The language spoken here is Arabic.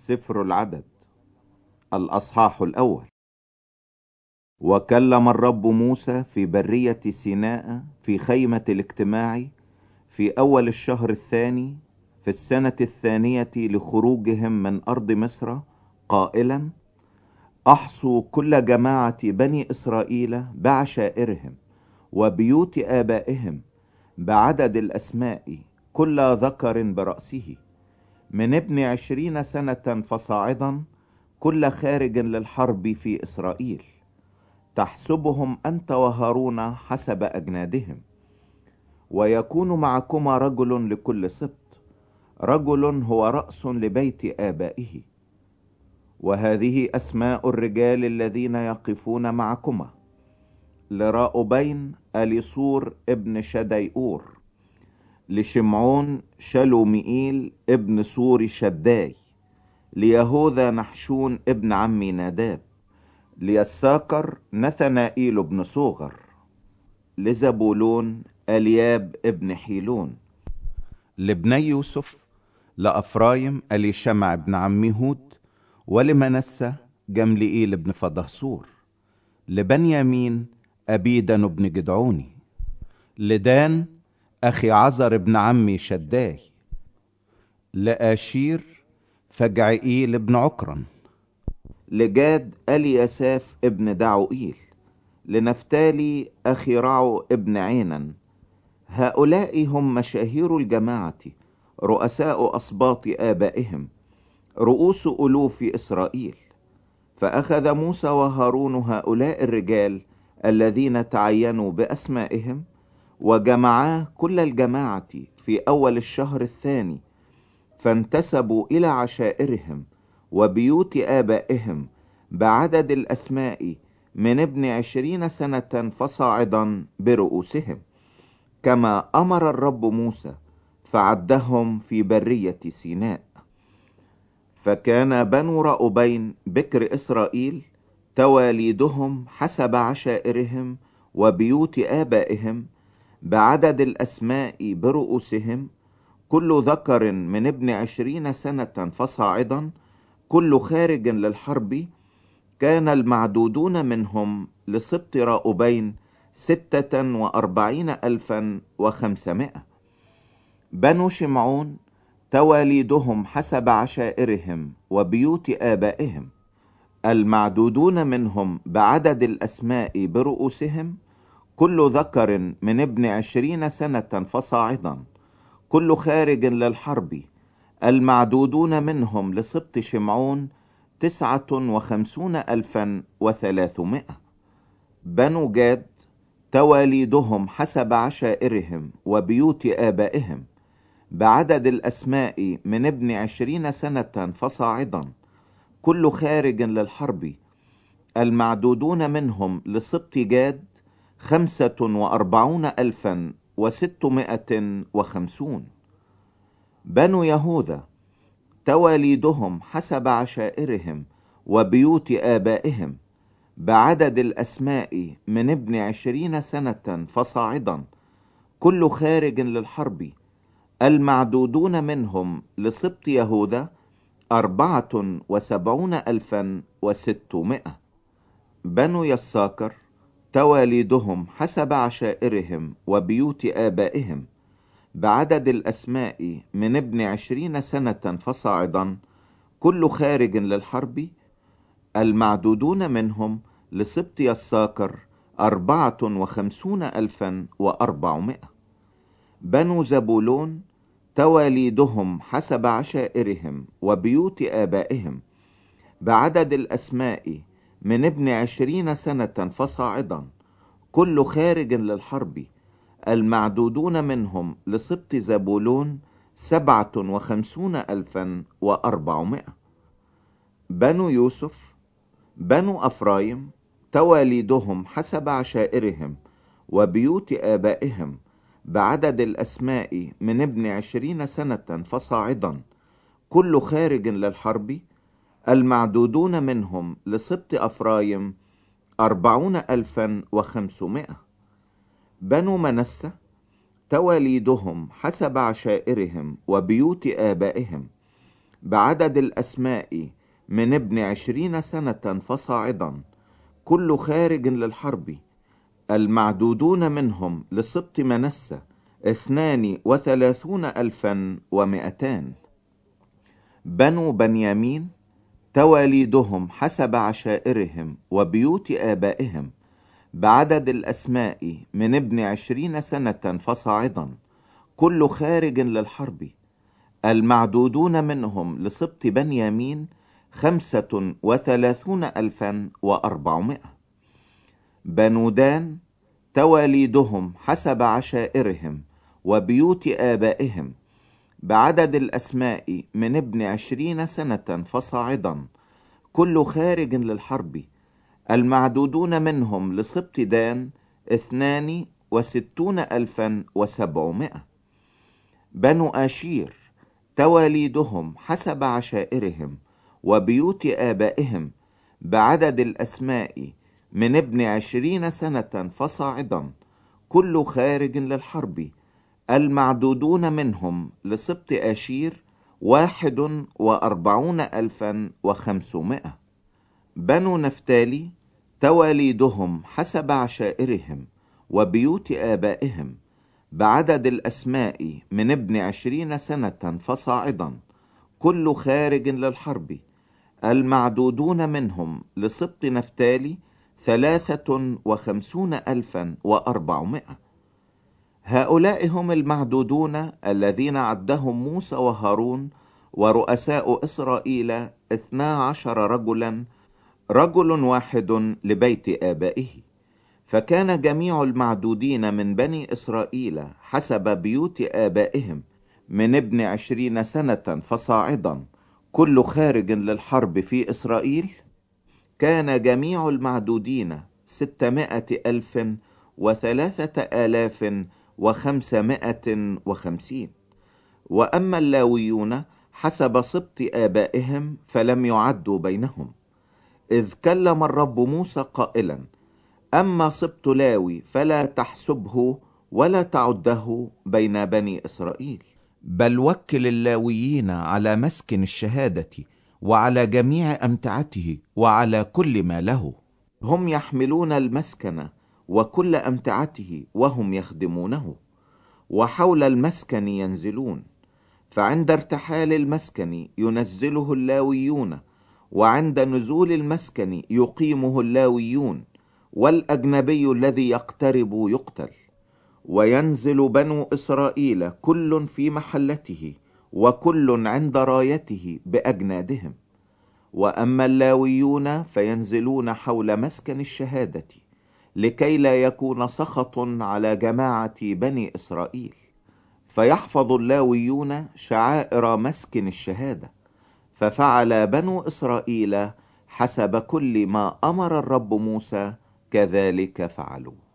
سفر العدد الأصحاح الأول. وكلم الرب موسى في برية سيناء في خيمة الاجتماع في أول الشهر الثاني في السنة الثانية لخروجهم من أرض مصر قائلا: أحصوا كل جماعة بني إسرائيل بعشائرهم وبيوت آبائهم بعدد الأسماء كل ذكر برأسه من ابن 20 سنة فصاعدا كل خارج للحرب في إسرائيل، تحسبهم أنت وهارون حسب أجنادهم. ويكون معكما رجل لكل سبط، رجل هو رأس لبيت آبائه. وهذه أسماء الرجال الذين يقفون معكما: لراؤبين أليصور ابن شديئور، لشمعون شلومئيل ابن سور شداي، ليهوذا نحشون ابن عم ناداب، ليساكر نثنائيل ابن صوغر، لزبولون الياب ابن حيلون، لابني يوسف لأفرايم أليشمع ابن عم هود، ولمنسى جملئيل ابن فدهصور، لبنيامين أبيدن ابن جدعوني، لدان أخي عزر ابن عمي شداي، لآشير فجعئيل ابن عكرن، لجاد ألياساف ابن دعوئيل، لنفتالي أخي رعو ابن عينن. هؤلاء هم مشاهير الجماعة، رؤساء أصباط آبائهم، رؤوس ألوف إسرائيل. فأخذ موسى وهارون هؤلاء الرجال الذين تعينوا بأسمائهم، وجمعا كل الجماعة في أول الشهر الثاني، فانتسبوا إلى عشائرهم وبيوت آبائهم بعدد الأسماء من ابن 20 سنة فصاعدا برؤوسهم، كما أمر الرب موسى، فعدهم في برية سيناء. فكان بنو راؤبين بكر إسرائيل تواليدهم حسب عشائرهم وبيوت آبائهم بعدد الأسماء برؤوسهم، كل ذكر من ابن 20 سنة فصاعدا كل خارج للحرب. كان المعدودون منهم لسبط راؤبين 46,500. بنو شمعون تواليدهم حسب عشائرهم وبيوت آبائهم المعدودون منهم بعدد الأسماء برؤوسهم، كل ذكر من ابن 20 سنة فصاعدا كل خارج للحرب المعدودون منهم لسبط شمعون 59,300. بنو جاد تواليدهم حسب عشائرهم وبيوت آبائهم بعدد الأسماء من ابن 20 سنة فصاعدا كل خارج للحرب المعدودون منهم لسبط جاد 45,650. بنو يهوذا تواليدهم حسب عشائرهم وبيوت آبائهم بعدد الأسماء من ابن 20 سنة فصاعدا كل خارج للحرب المعدودون منهم لسبط يهوذا 74,600. بنو يساكر تواليدهم حسب عشائرهم وبيوت آبائهم بعدد الأسماء من ابن 20 سنة فصاعدا كل خارج للحرب المعدودون منهم لسبط يساكر 54,400. بنو زبولون تواليدهم حسب عشائرهم وبيوت آبائهم بعدد الأسماء من ابن 20 سنة فصاعدا كل خارج للحرب المعدودون منهم لسبط زبولون 57,400. بنو يوسف بنو أفرايم تواليدهم حسب عشائرهم وبيوت آبائهم بعدد الأسماء من ابن 20 سنة فصاعدا كل خارج للحرب المعدودون منهم لسبط أفرايم 40,500. بنو منسى تواليدهم حسب عشائرهم وبيوت آبائهم بعدد الأسماء من ابن 20 سنة فصاعدا، كل خارج للحرب، المعدودون منهم لسبط منسى 32,200. بنو بنيامين تواليدهم حسب عشائرهم وبيوت آبائهم، بعدد الأسماء من ابن 20 سنة فصاعدا، كل خارج للحرب، المعدودون منهم لسبط بنيامين 35,400. بنو دان تواليدهم حسب عشائرهم وبيوت آبائهم، بعدد الأسماء من ابن 20 سنة فصاعدا، كل خارج للحرب، المعدودون منهم لسبط دان 62,700. بنو آشير تواليدهم حسب عشائرهم وبيوت آبائهم، بعدد الأسماء من ابن 20 سنة فصاعدا، كل خارج للحرب، المعدودون منهم لسبط آشير 41,500. بنو نفتالي تواليدهم حسب عشائرهم وبيوت آبائهم، بعدد الأسماء من ابن 20 سنة فصاعدا، كل خارج للحرب، المعدودون منهم لسبط نفتالي 53,400. هؤلاء هم المعدودون الذين عدهم موسى وهارون ورؤساء إسرائيل 12 رجلا، رجل واحد لبيت آبائه. فكان جميع المعدودين من بني إسرائيل حسب بيوت آبائهم من ابن 20 سنة فصاعدا، كل خارج للحرب في إسرائيل، كان جميع المعدودين 600,003,550. وأما اللاويون حسب سبط آبائهم فلم يعدوا بينهم، إذ كلم الرب موسى قائلا: أما سبط لاوي فلا تحسبه ولا تعده بين بني إسرائيل، بل وكل اللاويين على مسكن الشهادة وعلى جميع أمتعته وعلى كل ما له. هم يحملون المسكن وكل أمتعته وهم يخدمونه، وحول المسكن ينزلون، فعند ارتحال المسكن ينزله اللاويون، وعند نزول المسكن يقيمه اللاويون، والأجنبي الذي يقترب يقتل. وينزل بنو إسرائيل كل في محلته، وكل عند رايته بأجنادهم. وأما اللاويون فينزلون حول مسكن الشهادة، لكي لا يكون سخط على جماعة بني إسرائيل، فيحفظ اللاويون شعائر مسكن الشهادة. ففعل بنو إسرائيل حسب كل ما أمر الرب موسى، كذلك فعلوا.